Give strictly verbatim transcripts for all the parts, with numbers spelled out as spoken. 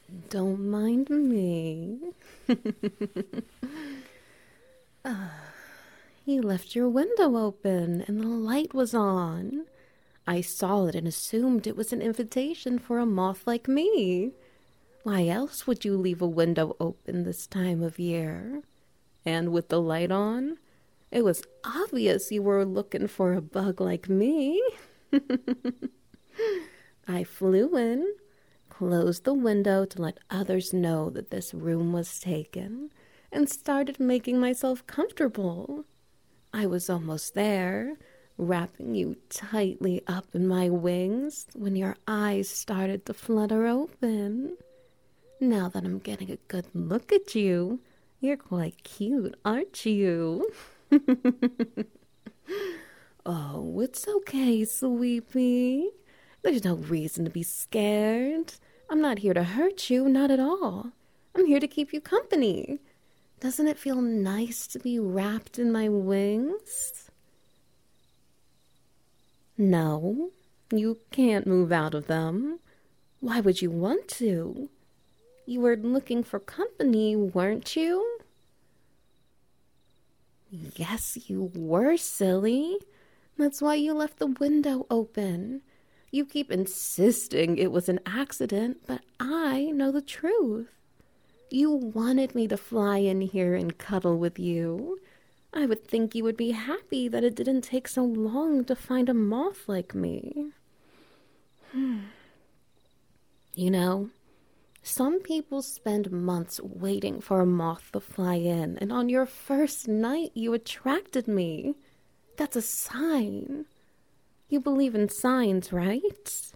Don't mind me. uh, you left your window open and the light was on. I saw it and assumed it was an invitation for a moth like me. Why else would you leave a window open this time of year? And with the light on, it was obvious you were looking for a bug like me. I flew in, closed the window to let others know that this room was taken, and started making myself comfortable. I was almost there, wrapping you tightly up in my wings when your eyes started to flutter open. Now that I'm getting a good look at you, you're quite cute, aren't you? Oh, it's okay, sweetie. There's no reason to be scared. I'm not here to hurt you, not at all. I'm here to keep you company. Doesn't it feel nice to be wrapped in my wings? No, you can't move out of them. Why would you want to? You were looking for company, weren't you? Yes, you were, silly. That's why you left the window open. You keep insisting it was an accident, but I know the truth. You wanted me to fly in here and cuddle with you. I would think you would be happy that it didn't take so long to find a moth like me. Hmm. You know, some people spend months waiting for a moth to fly in, and on your first night you attracted me. That's a sign. You believe in signs, right?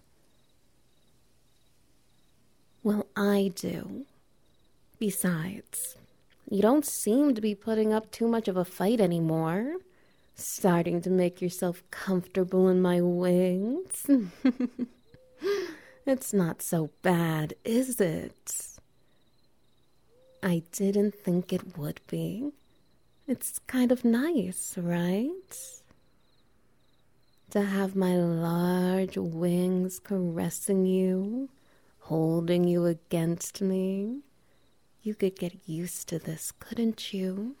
Well, I do. Besides, you don't seem to be putting up too much of a fight anymore. Starting to make yourself comfortable in my wings. It's not so bad, is it? I didn't think it would be. It's kind of nice, right? To have my large wings caressing you, holding you against me. You could get used to this, couldn't you?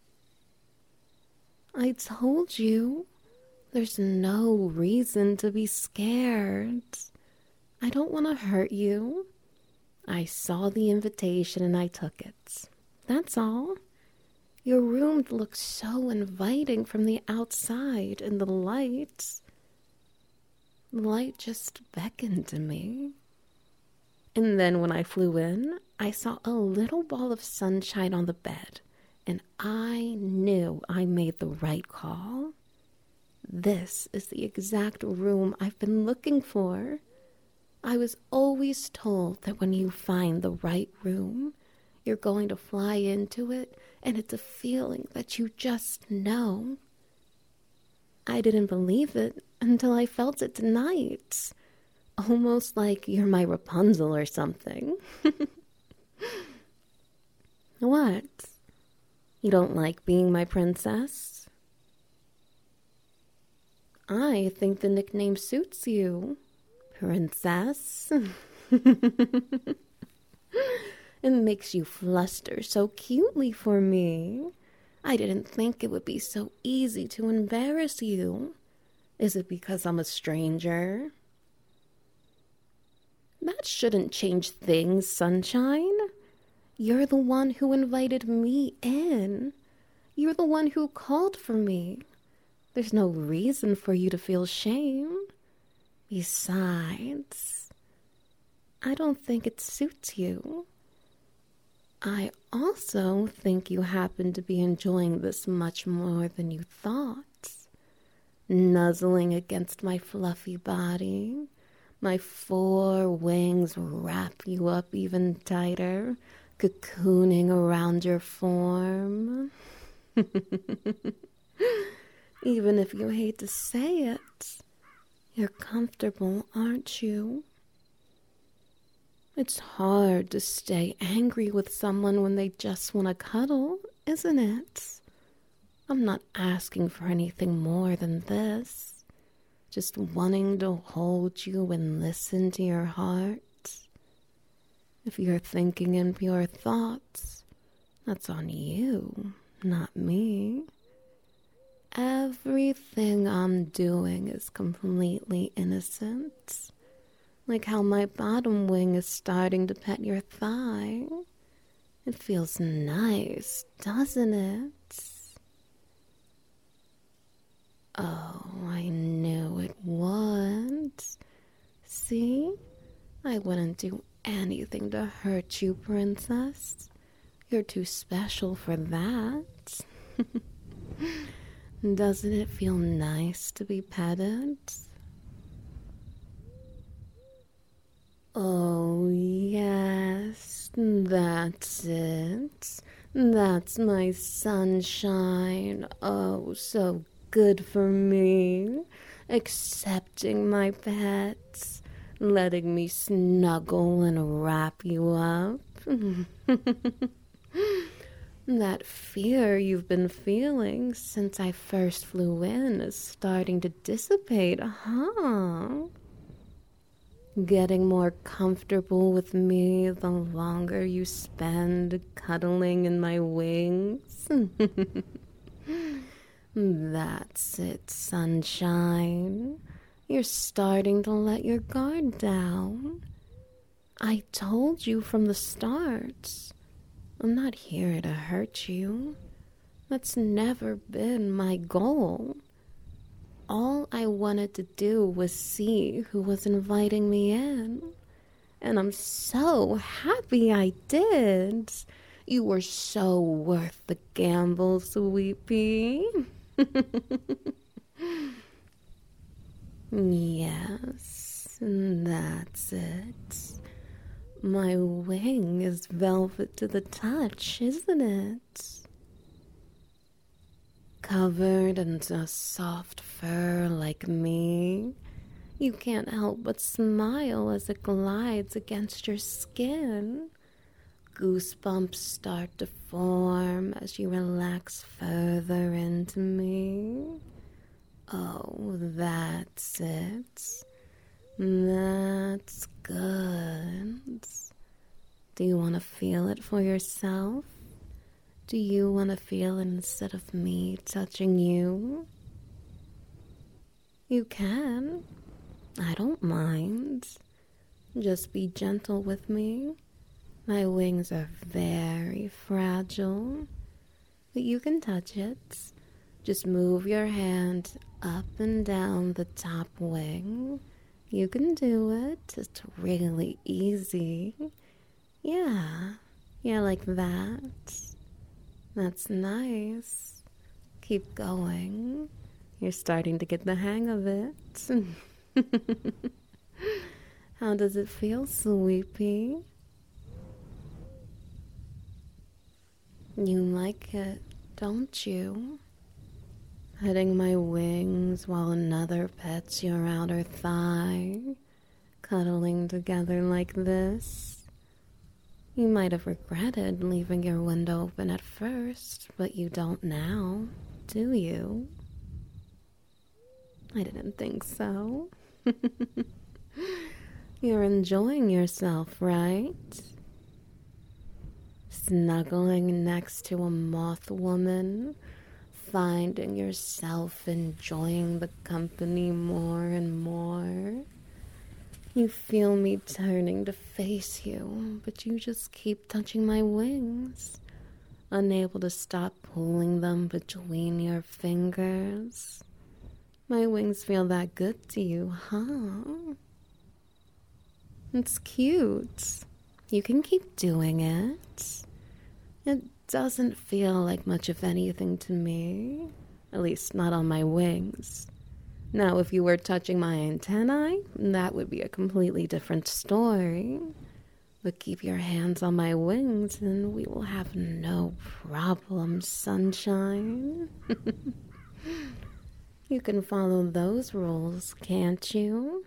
I told you, there's no reason to be scared. I don't want to hurt you. I saw the invitation and I took it. That's all. Your room looks so inviting from the outside, and the light, the light just beckoned to me. And then when I flew in, I saw a little ball of sunshine on the bed, and I knew I made the right call. This is the exact room I've been looking for. I was always told that when you find the right room, you're going to fly into it, and it's a feeling that you just know. I didn't believe it until I felt it tonight. Almost like you're my Rapunzel or something. What? You don't like being my princess? I think the nickname suits you. Princess. It makes you fluster so cutely for me. I didn't think it would be so easy to embarrass you. Is it because I'm a stranger? That shouldn't change things, Sunshine. You're the one who invited me in. You're the one who called for me. There's no reason for you to feel shame. Besides, I don't think it suits you. I also think you happen to be enjoying this much more than you thought. Nuzzling against my fluffy body, my four wings wrap you up even tighter, cocooning around your form. Even if you hate to say it, you're comfortable, aren't you? It's hard to stay angry with someone when they just want to cuddle, isn't it? I'm not asking for anything more than this. Just wanting to hold you and listen to your heart. If you're thinking impure thoughts, that's on you, not me. Everything I'm doing is completely innocent. Like how my bottom wing is starting to pet your thigh. It feels nice, doesn't it? Oh, I knew it would. See? I wouldn't do anything to hurt you, princess. You're too special for that. Doesn't it feel nice to be petted? Oh, yes, that's it. That's my sunshine. Oh, so good for me. Accepting my pets, letting me snuggle and wrap you up. That fear you've been feeling since I first flew in is starting to dissipate, huh? Getting more comfortable with me the longer you spend cuddling in my wings. That's it, sunshine. You're starting to let your guard down. I told you from the start. I'm not here to hurt you. That's never been my goal. All I wanted to do was see who was inviting me in. And I'm so happy I did. You were so worth the gamble, Sweepy. Yes, that's it. My wing is velvet to the touch, isn't it? Covered in a soft fur like me, you can't help but smile as it glides against your skin. Goosebumps start to form as you relax further into me. Oh, that's it. That's good. Do you want to feel it for yourself? Do you want to feel it instead of me touching you? You can. I don't mind. Just be gentle with me. My wings are very fragile, but you can touch it. Just move your hand up and down the top wing. You can do it. It's really easy. Yeah, yeah, like that. That's nice. Keep going. You're starting to get the hang of it. How does it feel, Sweepy? You like it, don't you? Petting my wings while another pets your outer thigh, cuddling together like this. You might have regretted leaving your window open at first, but you don't now, do you? I didn't think so. You're enjoying yourself, right? Snuggling next to a moth woman, finding yourself enjoying the company more and more. You feel me turning to face you, but you just keep touching my wings, unable to stop pulling them between your fingers. My wings feel that good to you, huh? It's cute. You can keep doing it. It doesn't feel like much of anything to me, at least not on my wings. Now, if you were touching my antennae, that would be a completely different story. But keep your hands on my wings and we will have no problem, sunshine. You can follow those rules, can't you?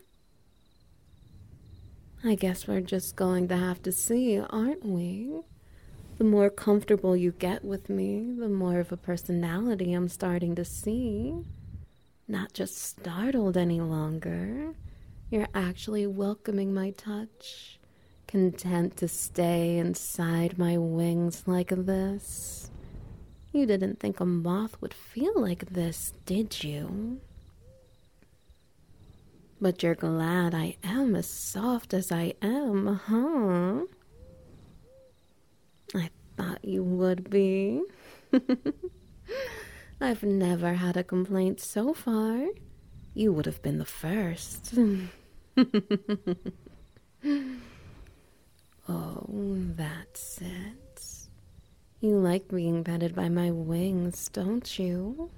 I guess we're just going to have to see, aren't we? The more comfortable you get with me, the more of a personality I'm starting to see. Not just startled any longer. You're actually welcoming my touch. content to stay inside my wings like this. You didn't think a moth would feel like this, did you? But you're glad I am as soft as I am, huh? I thought you would be. I've never had a complaint so far. You would have been the first. Oh, that's it. You like being petted by my wings, don't you?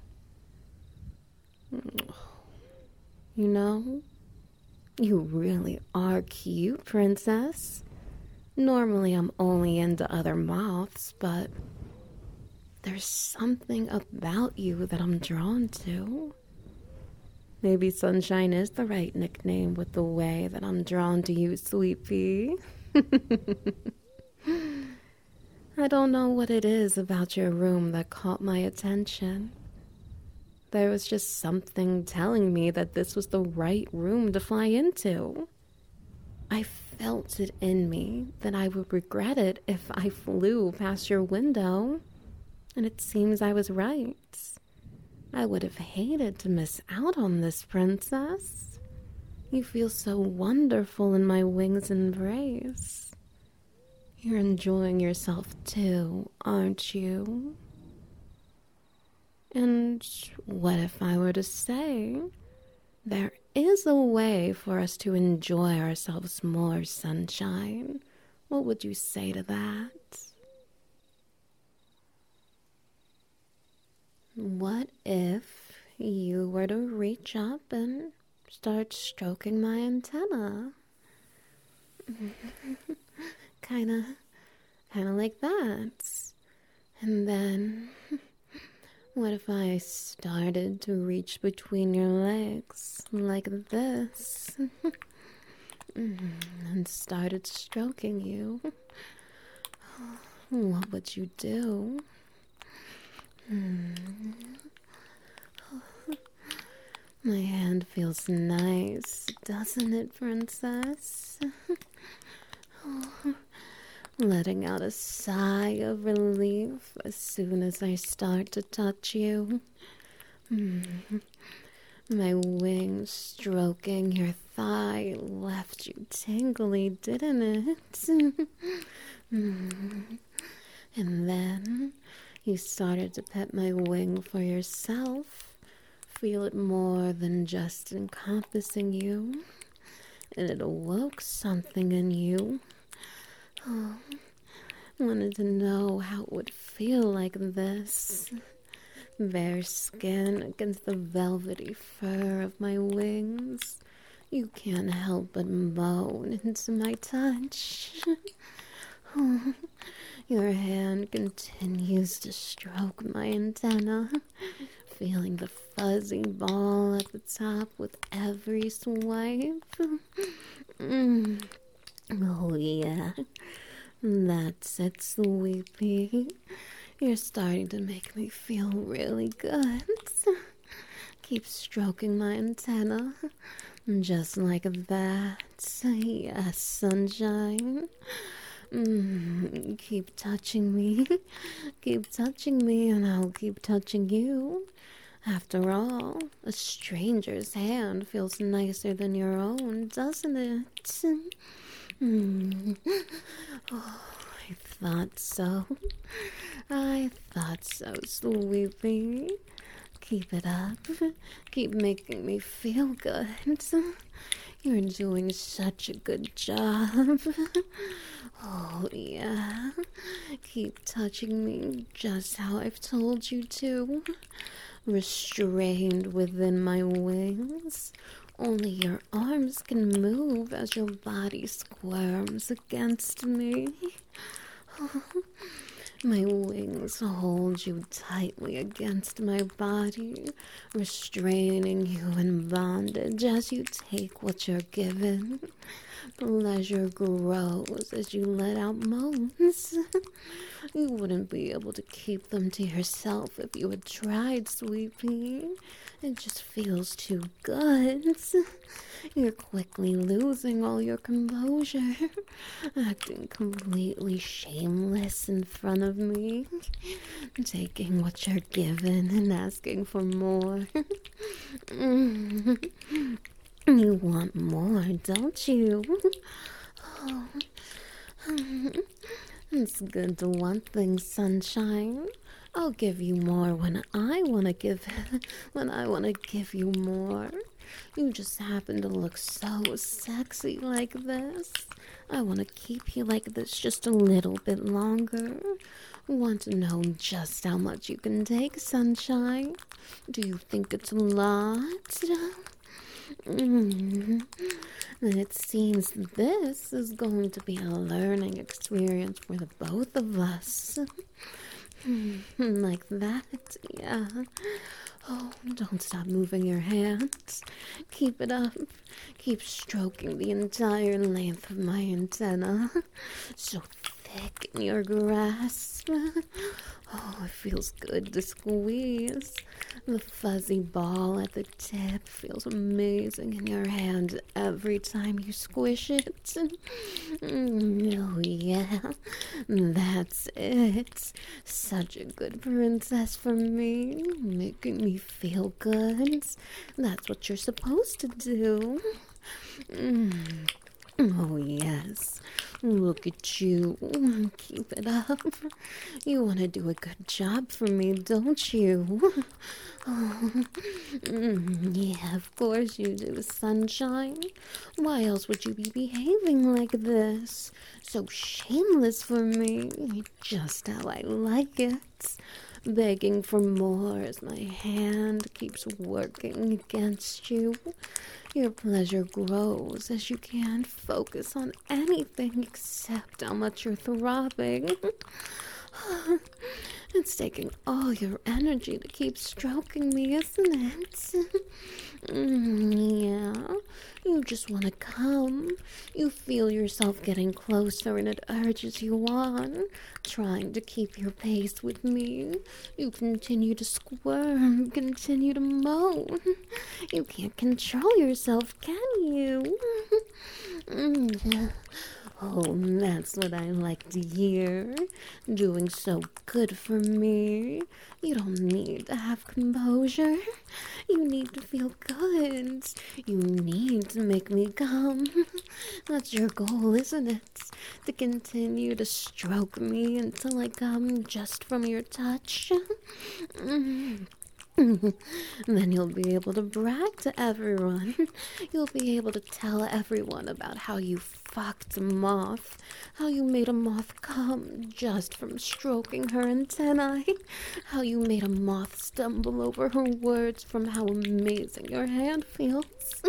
You know, you really are cute, princess. Normally I'm only into other moths, but there's something about you that I'm drawn to. Maybe Sunshine is the right nickname with the way that I'm drawn to you, Sweet Pea. I don't know what it is about your room that caught my attention. There was just something telling me that this was the right room to fly into. I felt it in me that I would regret it if I flew past your window, and it seems I was right. I would have hated to miss out on this, princess. You feel so wonderful in my wings' embrace. You're enjoying yourself too, aren't you? And what if I were to say, there is a way for us to enjoy ourselves more, Sunshine? What would you say to that? What if you were to reach up and start stroking my antenna? Kinda, kinda like that. And then, what if I started to reach between your legs like this? And started stroking you? What would you do? My hand feels nice, doesn't it, princess? Letting out a sigh of relief as soon as I start to touch you. My wings stroking your thigh left you tingly, didn't it? And then you started to pet my wing for yourself. Feel it more than just encompassing you. And it awoke something in you. Oh, wanted to know how it would feel like this. Bare skin against the velvety fur of my wings. You can't help but moan into my touch. Oh, your hand continues to stroke my antenna, feeling the fuzzy ball at the top with every swipe. Mm. Oh yeah, that's it, Sweetie. You're starting to make me feel really good. Keep stroking my antenna, just like that. Yes, Sunshine. Mm, keep touching me. Keep touching me, and I'll keep touching you. After all, a stranger's hand feels nicer than your own, doesn't it? Mm. Oh, I thought so. I thought so, Sweetie. Keep it up. Keep making me feel good. You're doing such a good job. Oh, yeah. Keep touching me just how I've told you to. Restrained within my wings. Only your arms can move as your body squirms against me. Oh, my wings hold you tightly against my body, restraining you in bondage as you take what you're given. Pleasure grows as you let out moans. You wouldn't be able to keep them to yourself if you had tried, sweetie. It just feels too good. You're quickly losing all your composure, acting completely shameless in front of me, taking what you're given and asking for more. You want more, don't you? Oh, it's good to want things, sunshine. I'll give you more when I want to give when I want to give you more. You just happen to look so sexy like this. I want to keep you like this just a little bit longer. Want to know just how much you can take, sunshine? Do you think it's a lot? Mm. And it seems this is going to be a learning experience for the both of us. Like that, yeah. Oh, don't stop moving your hands. Keep it up. Keep stroking the entire length of my antenna. So thick in your grasp. Oh, it feels good to squeeze. The fuzzy ball at the tip feels amazing in your hand every time you squish it. Mm, oh, yeah. That's it. Such a good princess for me. Making me feel good. That's what you're supposed to do. Mm. Oh, yes. Look at you. Keep it up. You want to do a good job for me, don't you? Oh, mm, yeah, of course you do, sunshine. Why else would you be behaving like this? So shameless for me. Just how I like it. Begging for more as my hand keeps working against you. Your pleasure grows as you can't focus on anything except how much you're throbbing. It's taking all your energy to keep stroking me, isn't it? Mm, yeah, you just want to come. You feel yourself getting closer and it urges you on, trying to keep your pace with me. You continue to squirm, continue to moan. You can't control yourself, can you? Mm. Oh, that's what I like to hear. Doing so good for me. You don't need to have composure. You need to feel good. You need to make me come. That's your goal, isn't it? To continue to stroke me until I come just from your touch. Mm. Then you'll be able to brag to everyone. You'll be able to tell everyone about how you fucked a moth, how you made a moth come just from stroking her antennae, how you made a moth stumble over her words from how amazing your hand feels.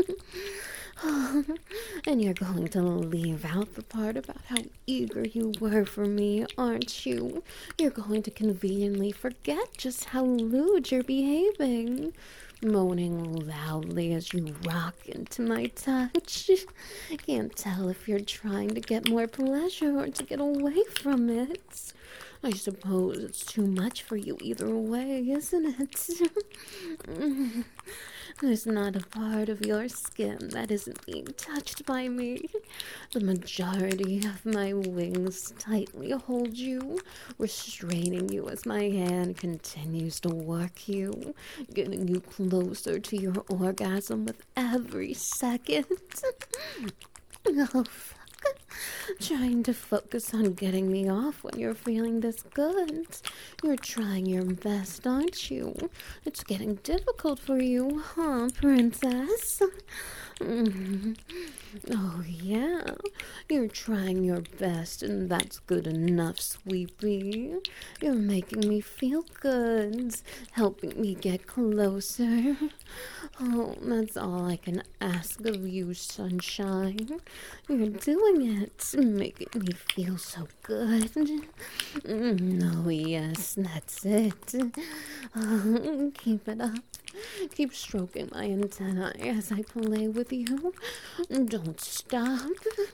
And you're going to leave out the part about how eager you were for me, aren't you? You're going to conveniently forget just how lewd you're behaving, moaning loudly as you rock into my touch. Can't tell if you're trying to get more pleasure or to get away from it. I suppose it's too much for you either way, isn't it? There's not a part of your skin that isn't being touched by me. The majority of my wings tightly hold you, restraining you as my hand continues to work you, getting you closer to your orgasm with every second. Oh, fuck. Trying to focus on getting me off when you're feeling this good. You're trying your best, aren't you? It's getting difficult for you, huh, princess? Mm. Oh, yeah. You're trying your best, and that's good enough, sweetie. You're making me feel good, helping me get closer. Oh, that's all I can ask of you, sunshine. You're doing it, making me feel so good. Mm, oh, yes, that's it. Oh, keep it up. Keep stroking my antennae as I play with you. Don't stop.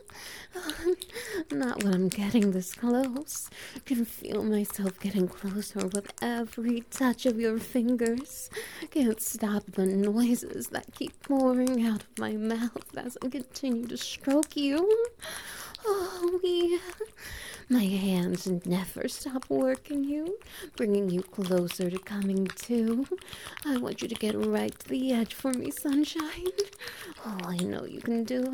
Not when I'm getting this close. Can feel myself getting closer with every touch of your fingers. Can't stop the noises that keep pouring out of my mouth as I continue to stroke you. Oh, yeah. My hands never stop working you, bringing you closer to coming to. I want you to get right to the edge for me, sunshine. Oh, I know you can do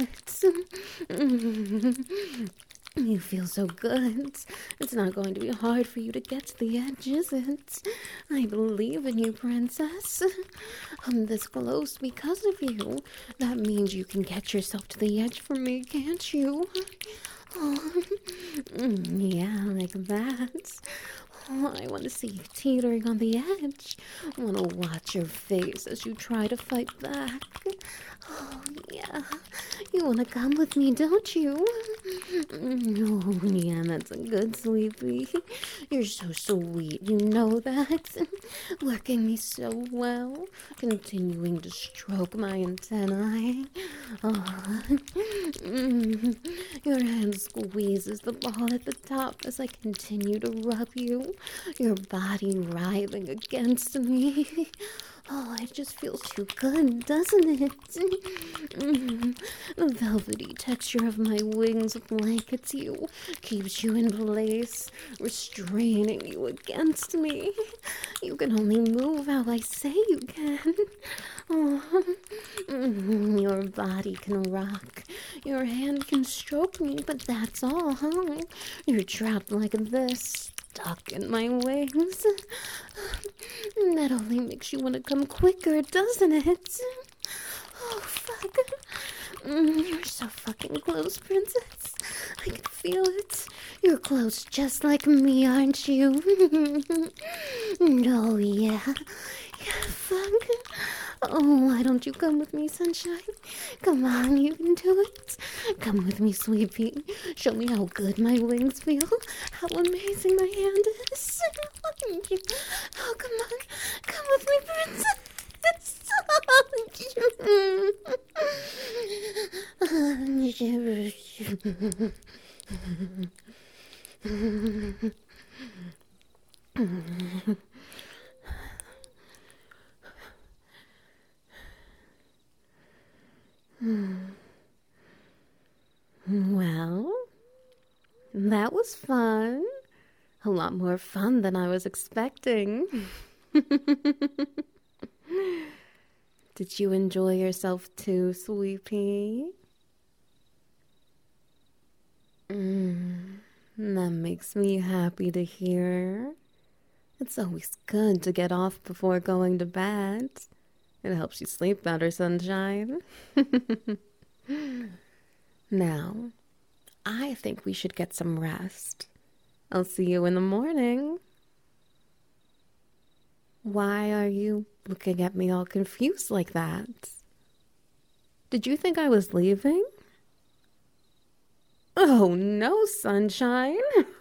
it. You feel so good. It's not going to be hard for you to get to the edge, is it? I believe in you, princess. I'm this close because of you. That means you can get yourself to the edge for me, can't you? Oh, yeah, like that. Oh, I want to see you teetering on the edge. I want to watch your face as you try to fight back. Oh, yeah. You want to come with me, don't you? Oh, yeah, that's a good sleepy. You're so sweet, you know that. Working me so well. Continuing to stroke my antennae. Oh, mm. Your hand squeezes the ball at the top as I continue to rub you. Your body writhing against me. Oh, it just feels too good, doesn't it? Mm. The velvety texture of my wings blankets you, keeps you in place, restraining you against me. You can only move how I say you can. Oh, mm, your body can rock. Your hand can stroke me, but that's all, huh? You're trapped like this. Stuck in my wings. That only makes you want to come quicker, doesn't it? Oh, fuck. Mm, you're so fucking close, princess. I can feel it. You're close just like me, aren't you? Oh, yeah. Yeah, fuck. Oh, why don't you come with me, sunshine? Come on, you can do it. Come with me, sweetie. Show me how good my wings feel. How amazing my hand is. Oh, come on. Come with me, princess. Well, that was fun. A lot more fun than I was expecting. Did you enjoy yourself too, sweetie? Mm, that makes me happy to hear. It's always good to get off before going to bed. It helps you sleep better, sunshine. Now, I think we should get some rest. I'll see you in the morning. Why are you looking at me all confused like that? Did you think I was leaving? Oh, no, sunshine.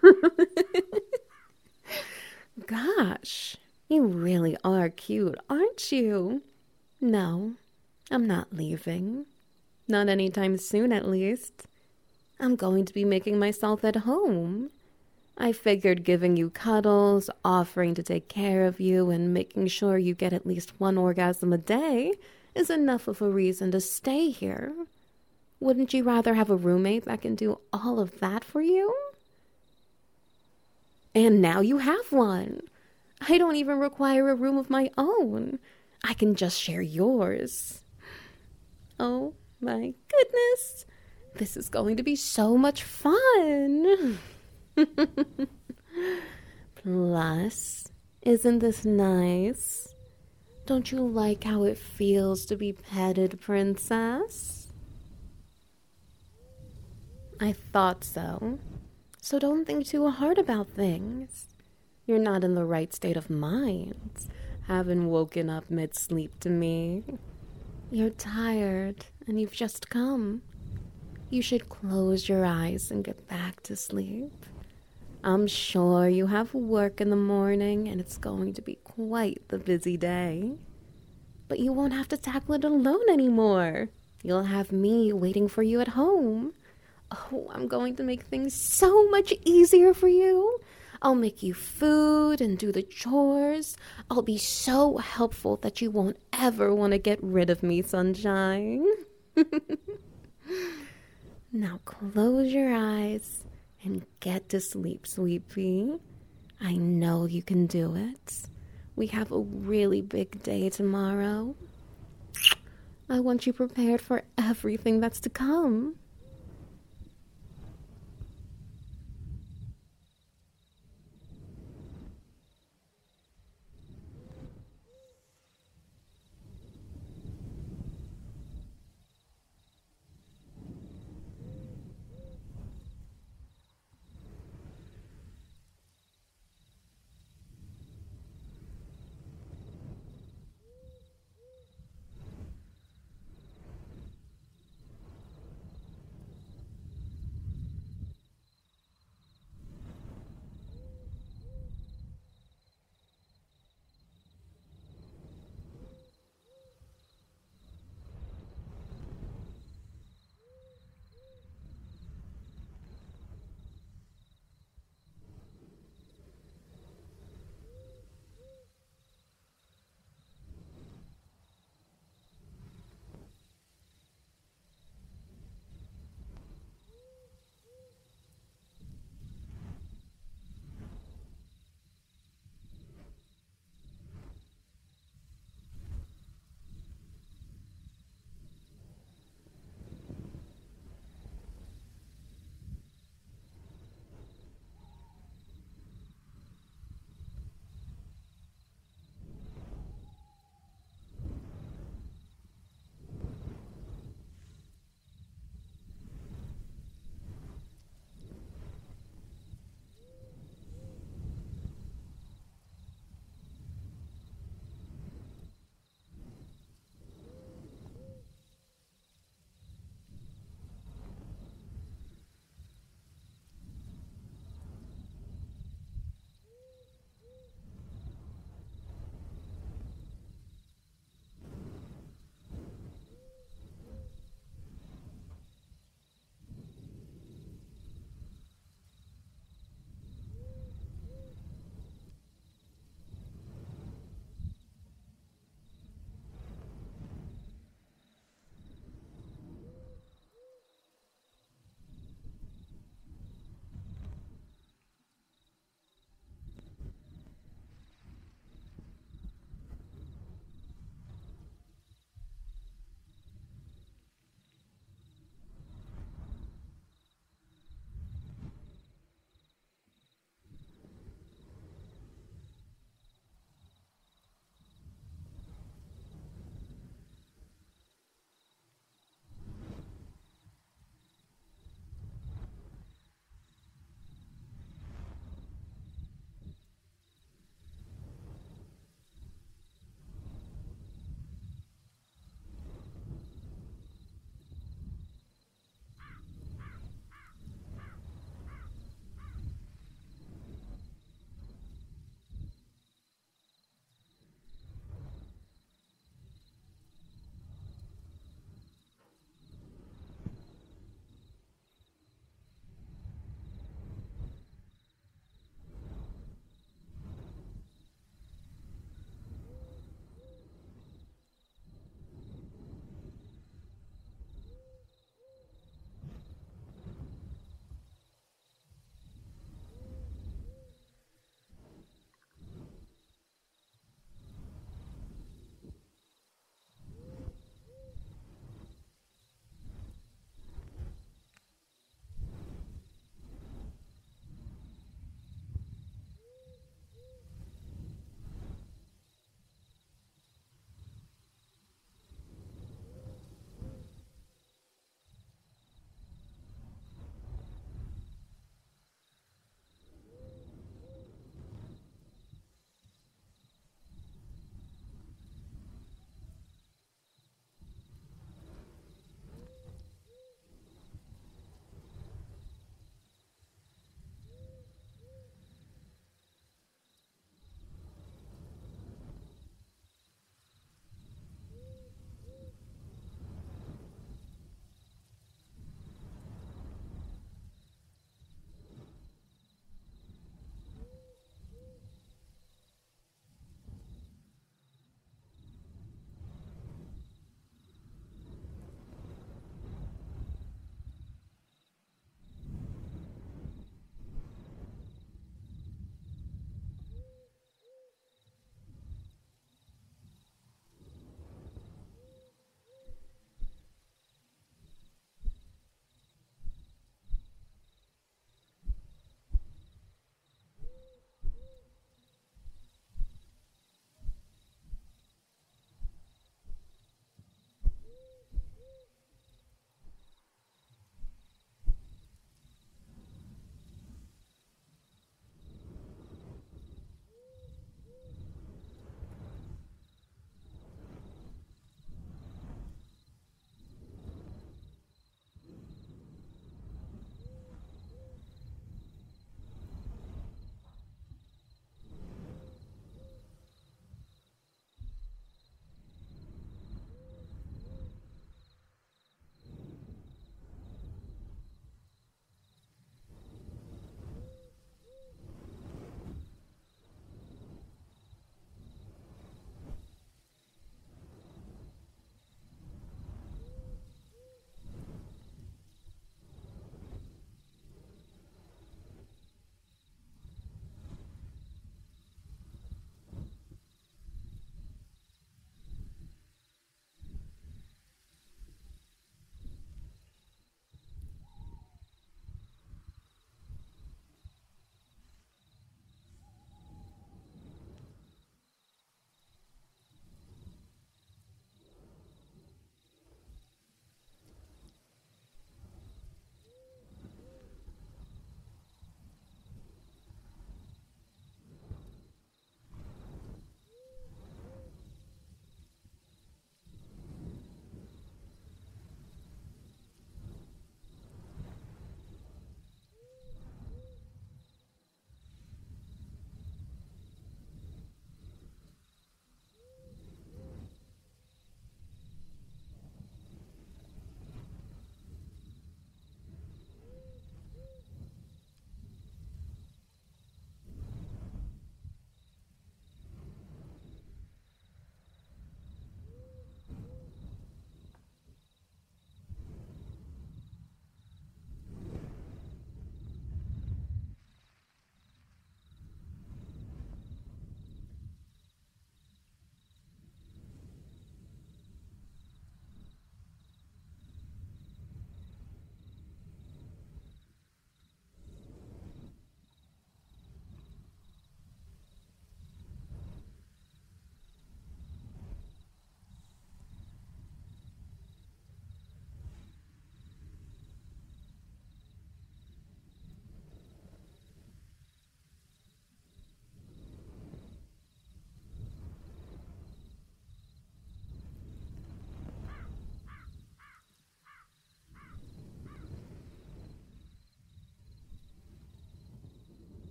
Gosh, you really are cute, aren't you? No, I'm not leaving. Not anytime soon, at least. I'm going to be making myself at home. I figured giving you cuddles, offering to take care of you, and making sure you get at least one orgasm a day is enough of a reason to stay here. Wouldn't you rather have a roommate that can do all of that for you? And now you have one. I don't even require a room of my own. I can just share yours. Oh my goodness. This is going to be so much fun. Plus, isn't this nice? Don't you like how it feels to be petted, princess? I thought so. So don't think too hard about things. You're not in the right state of mind, having woken up mid-sleep to me. You're tired and you've just come. You should close your eyes and get back to sleep. I'm sure you have work in the morning and it's going to be quite the busy day. But you won't have to tackle it alone anymore. You'll have me waiting for you at home. Oh, I'm going to make things so much easier for you. I'll make you food and do the chores. I'll be so helpful that you won't ever want to get rid of me, sunshine. Now close your eyes and get to sleep, sweetie. I know you can do it. We have a really big day tomorrow. I want you prepared for everything that's to come.